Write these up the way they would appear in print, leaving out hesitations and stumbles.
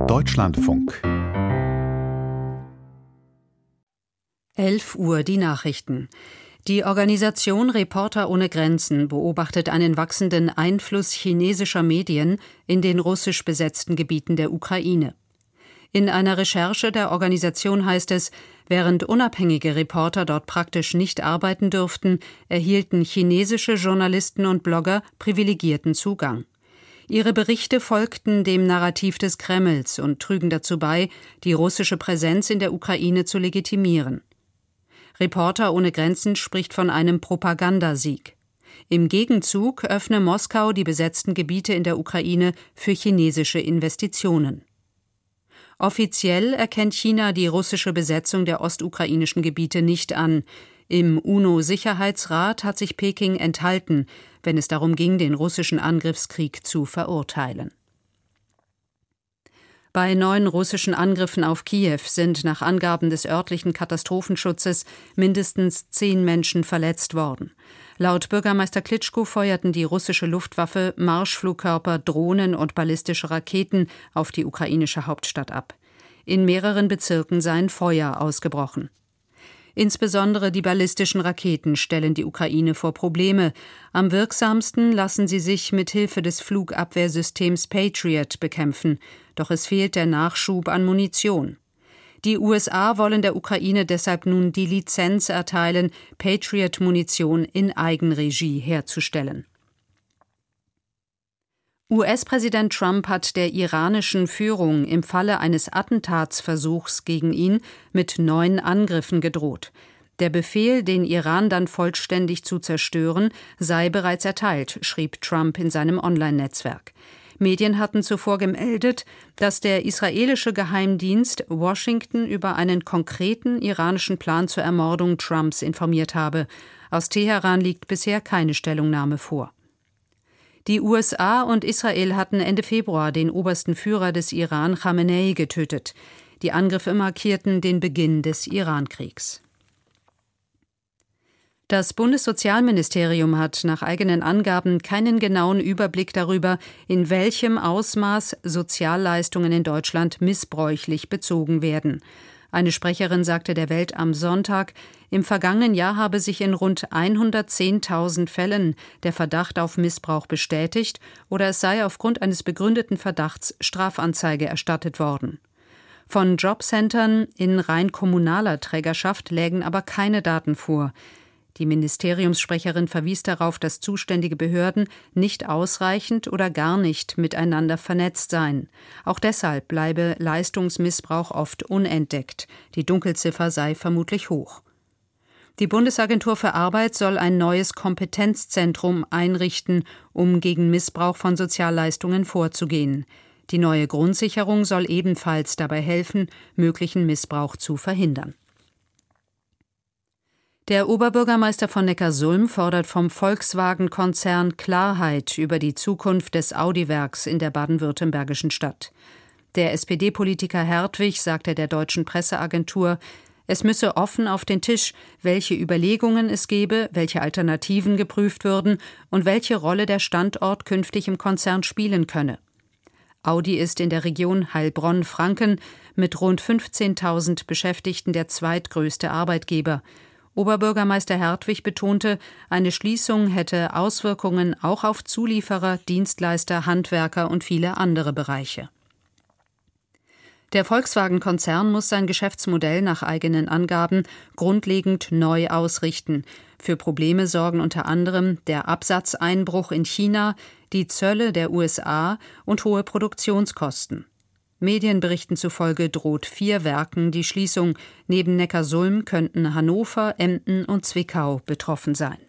Deutschlandfunk 11 Uhr die Nachrichten. Die Organisation Reporter ohne Grenzen beobachtet einen wachsenden Einfluss chinesischer Medien in den russisch besetzten Gebieten der Ukraine. In einer Recherche der Organisation heißt es, während unabhängige Reporter dort praktisch nicht arbeiten dürften, erhielten chinesische Journalisten und Blogger privilegierten Zugang. Ihre Berichte folgten dem Narrativ des Kremls und trügen dazu bei, die russische Präsenz in der Ukraine zu legitimieren. Reporter ohne Grenzen spricht von einem Propagandasieg. Im Gegenzug öffne Moskau die besetzten Gebiete in der Ukraine für chinesische Investitionen. Offiziell erkennt China die russische Besetzung der ostukrainischen Gebiete nicht an. Im UNO-Sicherheitsrat hat sich Peking enthalten, wenn es darum ging, den russischen Angriffskrieg zu verurteilen. Bei 9 russischen Angriffen auf Kiew sind nach Angaben des örtlichen Katastrophenschutzes mindestens 10 Menschen verletzt worden. Laut Bürgermeister Klitschko feuerten die russische Luftwaffe Marschflugkörper, Drohnen und ballistische Raketen auf die ukrainische Hauptstadt ab. In mehreren Bezirken seien Feuer ausgebrochen. Insbesondere die ballistischen Raketen stellen die Ukraine vor Probleme. Am wirksamsten lassen sie sich mit Hilfe des Flugabwehrsystems Patriot bekämpfen. Doch es fehlt der Nachschub an Munition. Die USA wollen der Ukraine deshalb nun die Lizenz erteilen, Patriot-Munition in Eigenregie herzustellen. US-Präsident Trump hat der iranischen Führung im Falle eines Attentatsversuchs gegen ihn mit 9 Angriffen gedroht. Der Befehl, den Iran dann vollständig zu zerstören, sei bereits erteilt, schrieb Trump in seinem Online-Netzwerk. Medien hatten zuvor gemeldet, dass der israelische Geheimdienst Washington über einen konkreten iranischen Plan zur Ermordung Trumps informiert habe. Aus Teheran liegt bisher keine Stellungnahme vor. Die USA und Israel hatten Ende Februar den obersten Führer des Iran, Khamenei, getötet. Die Angriffe markierten den Beginn des Irankriegs. Das Bundessozialministerium hat nach eigenen Angaben keinen genauen Überblick darüber, in welchem Ausmaß Sozialleistungen in Deutschland missbräuchlich bezogen werden. Eine Sprecherin sagte der Welt am Sonntag, im vergangenen Jahr habe sich in rund 110.000 Fällen der Verdacht auf Missbrauch bestätigt oder es sei aufgrund eines begründeten Verdachts Strafanzeige erstattet worden. Von Jobcentern in rein kommunaler Trägerschaft lägen aber keine Daten vor. Die Ministeriumssprecherin verwies darauf, dass zuständige Behörden nicht ausreichend oder gar nicht miteinander vernetzt seien. Auch deshalb bleibe Leistungsmissbrauch oft unentdeckt. Die Dunkelziffer sei vermutlich hoch. Die Bundesagentur für Arbeit soll ein neues Kompetenzzentrum einrichten, um gegen Missbrauch von Sozialleistungen vorzugehen. Die neue Grundsicherung soll ebenfalls dabei helfen, möglichen Missbrauch zu verhindern. Der Oberbürgermeister von Neckarsulm fordert vom Volkswagen-Konzern Klarheit über die Zukunft des Audi-Werks in der baden-württembergischen Stadt. Der SPD-Politiker Hertwig sagte der deutschen Presseagentur, es müsse offen auf den Tisch, welche Überlegungen es gebe, welche Alternativen geprüft würden und welche Rolle der Standort künftig im Konzern spielen könne. Audi ist in der Region Heilbronn-Franken mit rund 15.000 Beschäftigten der zweitgrößte Arbeitgeber. Oberbürgermeister Hertwig betonte, eine Schließung hätte Auswirkungen auch auf Zulieferer, Dienstleister, Handwerker und viele andere Bereiche. Der Volkswagen-Konzern muss sein Geschäftsmodell nach eigenen Angaben grundlegend neu ausrichten. Für Probleme sorgen unter anderem der Absatzeinbruch in China, die Zölle der USA und hohe Produktionskosten. Medienberichten zufolge droht 4 Werken die Schließung. Neben Neckarsulm könnten Hannover, Emden und Zwickau betroffen sein.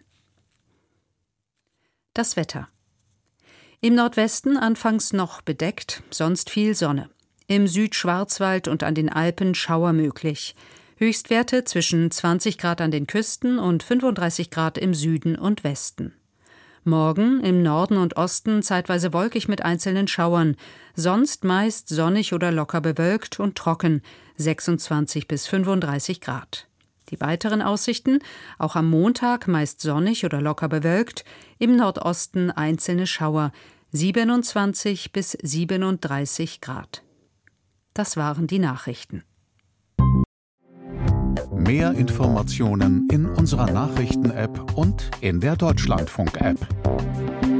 Das Wetter. Im Nordwesten anfangs noch bedeckt, sonst viel Sonne. Im Südschwarzwald und an den Alpen Schauer möglich. Höchstwerte zwischen 20 Grad an den Küsten und 35 Grad im Süden und Westen. Morgen im Norden und Osten zeitweise wolkig mit einzelnen Schauern, sonst meist sonnig oder locker bewölkt und trocken, 26 bis 35 Grad. Die weiteren Aussichten, auch am Montag meist sonnig oder locker bewölkt, im Nordosten einzelne Schauer, 27 bis 37 Grad. Das waren die Nachrichten. Mehr Informationen in unserer Nachrichten-App und in der Deutschlandfunk-App.